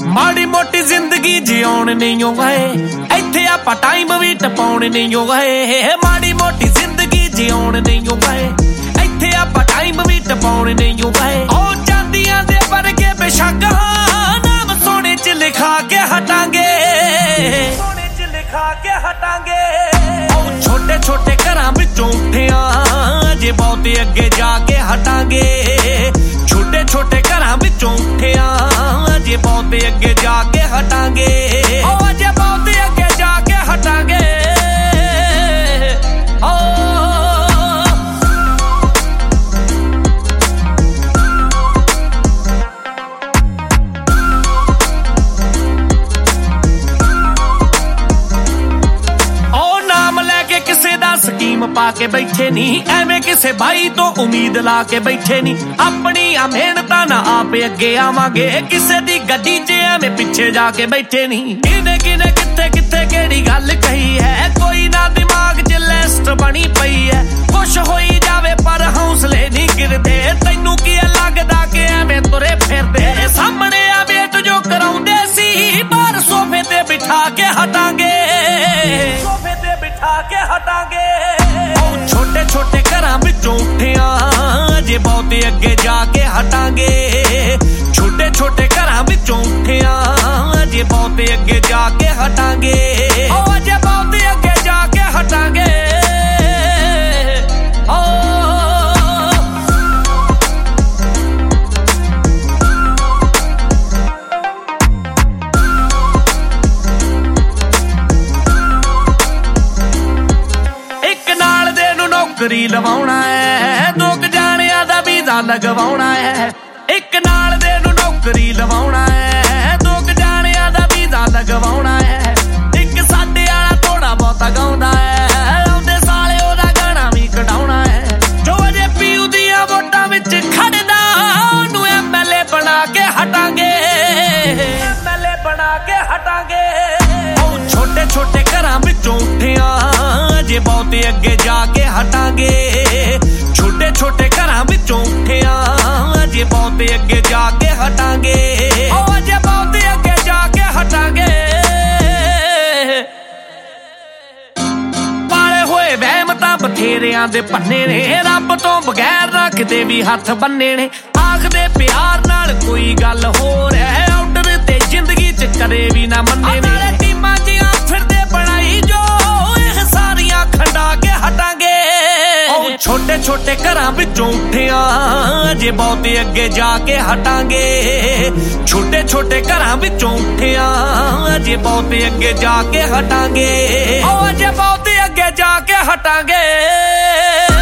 ਮਾੜੀ ਮੋਟੀ ਜ਼ਿੰਦਗੀ ਜਿਉਣ ਨਹੀਂ ਓ ਗਏ, ਇੱਥੇ ਆਪਾਂ ਟਾਈਮ ਵੀ ਟਪਾਉਣ ਨਹੀਂ ਓ ਗਏ। ਮਾੜੀ ਮੋਟੀ ਜ਼ਿੰਦਗੀ ਜਿਉਣ ਨਹੀਂ ਓ ਗਏ, ਇੱਥੇ ਆਪਾਂ ਟਾਈਮ ਵੀ ਟਪਾਉਣ ਨਹੀਂ ਓ ਗਏ। ਉਹ ਚਾਂਦੀਆਂ ਦੇ ਵਰਗੇ ਬੇਸ਼ੱਕ ਨਾਮ ਸੋਨੇ ਚ ਲਿਖਾ ਕੇ ਹਟਾਂਗੇ, ਸੋਨੇ ਚ ਲਿਖਾ ਕੇ ਹਟਾਂਗੇ। ਉਹ ਛੋਟੇ ਛੋਟੇ ਘਰਾਂ ਵਿੱਚੋਂ ਉੱਠਿਆ ਜੇ ਬਹੁਤੇ ਅੱਗੇ ਜਾ ਕੇ ਹਟਾਂਗੇ। ਛੋਟੇ ਛੋਟੇ ਘਰਾਂ ਵਿੱਚੋਂ ਉੱਠਿਆ ਜੇ ਬਹੁਤੇ ਅੱਗੇ ਜਾ ਕੇ ਹਟਾਂਗੇ। ਉਹ ਜੇ ਬਹੁਤੇ ਅੱਗੇ ਜਾ ਕੇ ਹਟਾਂਗੇ। ਸਕੀਮ ਪਾ ਕੇ ਬੈਠੇ ਨਹੀਂ, ਐਵੇਂ ਕਿਸੇ ਬਾਈ ਤੋਂ ਉਮੀਦ ਲਾ ਕੇ ਬੈਠੇ ਨਹੀਂ। ਆਪਣੀਆਂ ਮਿਹਨਤਾਂ ਨਾਲ ਆਪੇ ਅੱਗੇ ਆਵਾਂਗੇ, ਕਿਸੇ ਦੀ ਗੱਡੀ 'ਚ ਐਵੇਂ ਪਿੱਛੇ ਜਾ ਕੇ ਬੈਠੇ ਨਹੀਂ। ਕਿਨੇ ਕਿਨੇ ਕਿੱਥੇ ਕਿੱਥੇ ਕਿਹੜੀ ਗੱਲ ਕਹੀ ਹੈ, ਕੋਈ ਨਾ ਦਿਮਾਗ 'ਚ ਲਿਸਟ ਬਣੀ ਪਈ ਹੈ। ਕੁਛ ਹੋਈ ਜਾਵੇ ਪਰ ਹੌਸਲੇ ਨਹੀਂ ਗਿਰਦੇ, ਤੈਨੂੰ ਕੀ ਲੱਗਦਾ ਕਿ ਐਵੇਂ ਤੁਰੇ ਫਿਰਦੇ। ਸਾਹਮਣੇ ਆ ਵੇਟ ਜੋ ਕਰਾਉਂਦੇ ਸੀ, ਬਾਹਰ ਸੋਫੇ ਤੇ ਬਿਠਾ ਕੇ ਹਟਾਂਗੇ, ਸੋਫੇ ਤੇ ਬਿਠਾ ਕੇ ਹਟਾਂਗੇ। ਛੋਟੇ ਛੋਟੇ ਘਰਾਂ ਵਿੱਚੋਂ ਉੱਠਿਆ ਜੇ ਬਹੁਤੇ ਅੱਗੇ ਜਾ ਕੇ ਹਟਾਂਗੇ। ਛੋਟੇ ਛੋਟੇ ਘਰਾਂ ਵਿੱਚੋਂ ਉੱਠਿਆ ਜੇ ਬਹੁਤੇ ਅੱਗੇ ਜਾ ਕੇ ਹਟਾਂਗੇ। ਉਹ ਜੇ ਬਹੁਤੇ ਅੱਗੇ ਜਾ ਕੇ ਹਟਾਂਗੇ। ਨੌਕਰੀ ਲਵਾਉਣਾ ਹੈ, 2 ਜਾਣਿਆਂ ਦਾ ਵੀਜ਼ਾ ਲਗਵਾਉਣਾ ਹੈ। ਇੱਕ ਨਾਲ ਦੇ ਨੂੰ ਨੌਕਰੀ ਲਵਾਉਣਾ ਹੈ, 2 ਜਾਣਿਆਂ ਦਾ ਵੀਜ਼ਾ ਲਗਵਾਉਣਾ ਹੈ। ਇੱਕ ਸਾਡੇ ਵਾਲਾ ਥੋੜਾ ਬਹੁਤਾ ਗਾਉਂਦਾ ਹੈ, ਆਉਂਦੇ ਸਾਲੇ ਉਹਦਾ ਗਾਣਾ ਵੀ ਕਢਾਉਣਾ ਹੈ। ਜੋ ਅਜੇ ਪੀਯੂ ਦੀਆਂ ਵੋਟਾਂ ਵਿੱਚ ਖੜਦਾ, ਉਹਨੂੰ MLA ਬਣਾ ਕੇ ਹਟਾਂਗੇ, MLA ਬਣਾ ਕੇ ਹਟਾਂਗੇ। ਉਹ ਛੋਟੇ ਛੋਟੇ ਘਰਾਂ ਵਿੱਚੋਂ ਉੱਠਿਆ ਜੇ ਬਹੁਤੇ ਅੱਗੇ ਜਾ ਕੇ ਹਟਾਂਗੇ। ਛੋਟੇ ਛੋਟੇ ਘਰਾਂ ਵਿੱਚੋਂ ਉੱਠਿਆ ਜੇ ਬਹੁਤੇ ਅੱਗੇ ਜਾ ਕੇ ਹਟਾਂਗੇ। ਉਹ ਜੇ ਬਹੁਤੇ ਅੱਗੇ ਜਾ ਕੇ ਹਟਾਂਗੇ। ਪਾਲੇ ਹੋਏ ਵਹਿਮ ਤਾਂ ਬਥੇਰਿਆਂ ਦੇ ਪੰਨੇ ਨੇ, ਰੱਬ ਤੋਂ ਬਗੈਰ ਨਾ ਕਿਤੇ ਵੀ ਹੱਥ ਬੰਨੇ ਨੇ। ਆਖਦੇ ਪਿਆਰ ਨਾਲ ਕੋਈ ਗੱਲ ਹੋਰ ਹੈ, ਆਰਡਰ ਤੇ ਜ਼ਿੰਦਗੀ ਚ ਕਦੇ ਵੀ ਨਾ ਮੰਨੇ ਨੇ। ਟੀਮਾਂ ਜੀਆਂ ਫਿਰਦੇ ਬਣਾਈ ਜੋ, ਇਹ ਸਾਰੀਆਂ ਖੰਡਾ ਕੇ ਹਟਾਂਗੇ। ਉਹ ਛੋਟੇ ਛੋਟੇ ਘਰਾਂ ਵਿੱਚੋਂ ਉੱਠਿਆ ਜੇ ਬਹੁਤੇ ਅੱਗੇ ਜਾ ਕੇ ਹਟਾਂਗੇ। ਛੋਟੇ ਛੋਟੇ ਘਰਾਂ ਵਿੱਚੋਂ ਉੱਠਿਆ ਜੇ ਬਹੁਤੇ ਅੱਗੇ ਜਾ ਕੇ ਹਟਾਂਗੇ। ਉਹ ਜੇ ਬਹੁਤੇ ਅੱਗੇ ਜਾ ਕੇ ਹਟਾਂਗੇ।